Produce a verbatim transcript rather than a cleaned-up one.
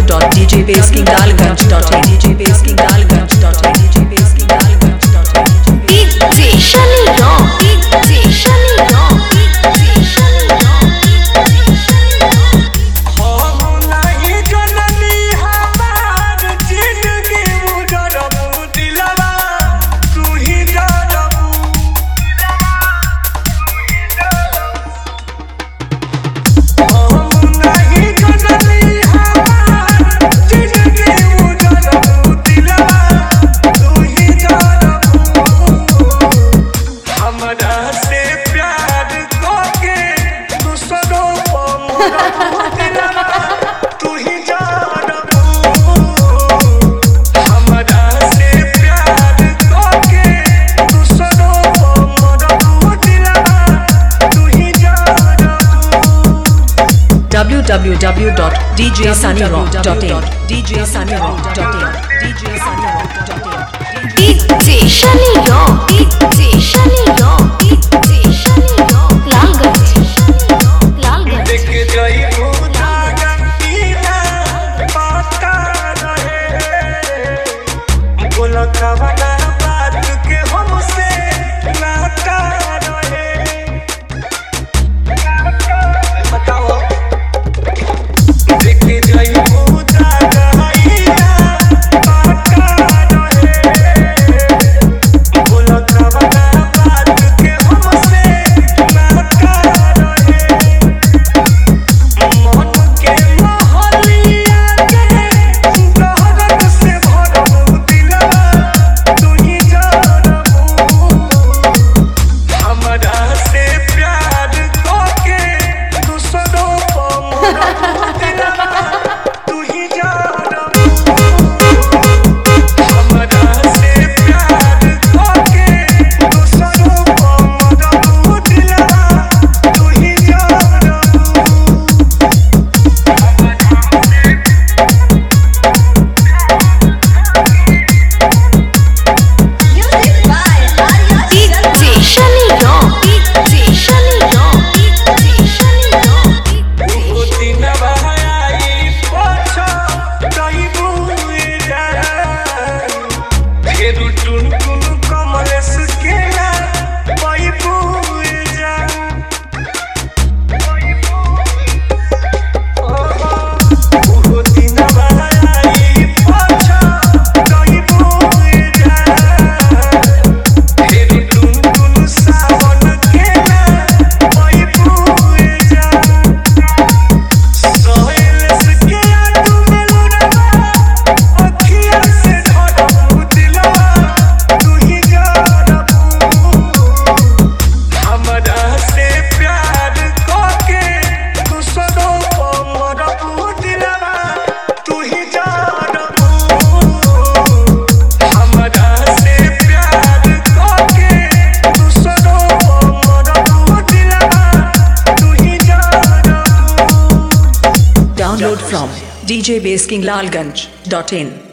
dot d j base king dalganj dot in d j base king dalganj dot in d j base king dalganj dot in d j Shani Ram d j Shani Ram d j Shani Ram w w w dot d j sunny rock dot in d j sunny rock dot in d j sunny rock dot in d j Shani Ram d j Shani Ram d j Shani Ram Lalganj Lalganj देख जाई भूता गंगीना पाता रहे बोला कवना बात के हमसे नाता रहे बताओ Download from d j base king lalganj dot in